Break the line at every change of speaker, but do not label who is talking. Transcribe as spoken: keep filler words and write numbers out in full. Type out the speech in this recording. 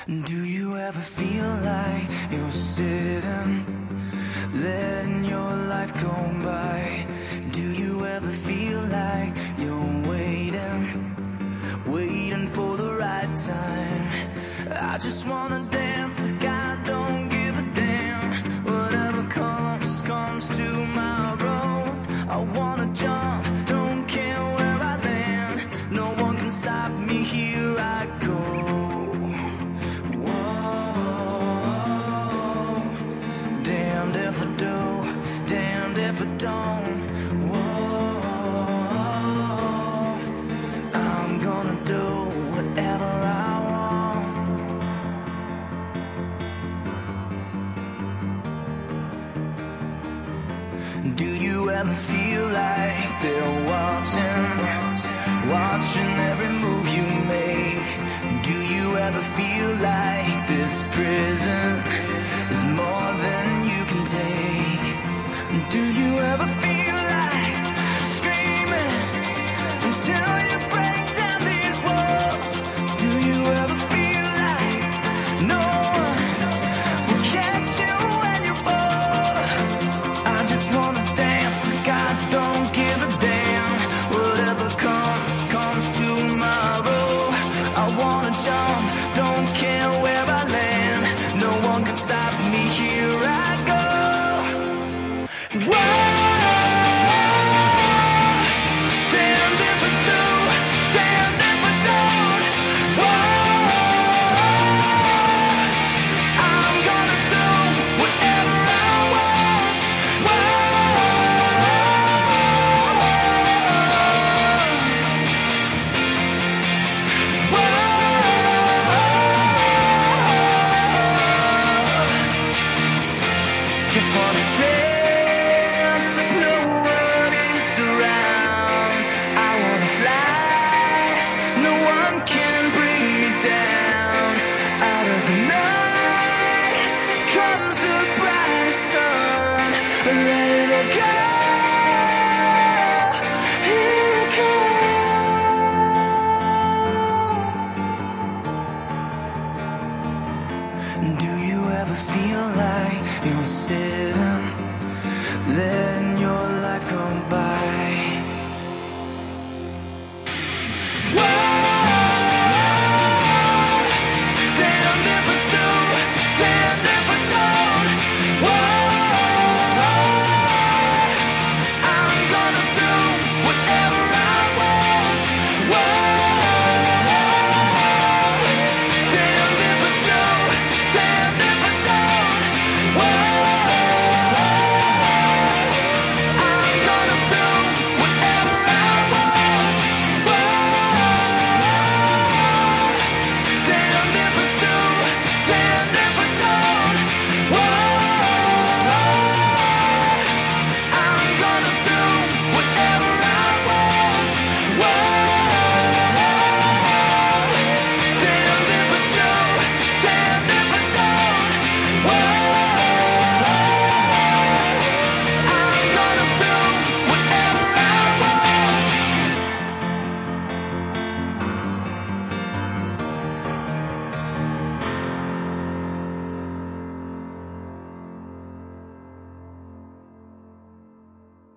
Do you ever feel like you're sitting, letting your life go by? Do you ever feel like you're waiting, waiting for the right time? I just wanna dance like I don't give a damn. Whatever comes, comes tomorrow. I wanna jump, don't care where I land. No one can stop me, here I go. Damned if I do, damned if I don't. Whoa, I'm gonna do whatever I want. Do you ever feel like they're watching, watching every move you make? Do you ever feel like this prison is more than you can take? Do you ever feel like screaming until you break down these walls? Do you ever feel like no one will catch you when you fall? I just wanna dance like I don't give a damn. Whatever comes, comes tomorrow. I wanna jump, don't care where I land. No one can stop me, here I go. Whoa, damned if I do, damned if I don't. Whoa, I'm gonna do whatever I want. Whoa, whoa, just wanna dance like no one is around. I wanna fly, no one can bring me down. Out of the night comes a bright sun. Let it all go, here it comes. Do you ever feel like you're sitting, letting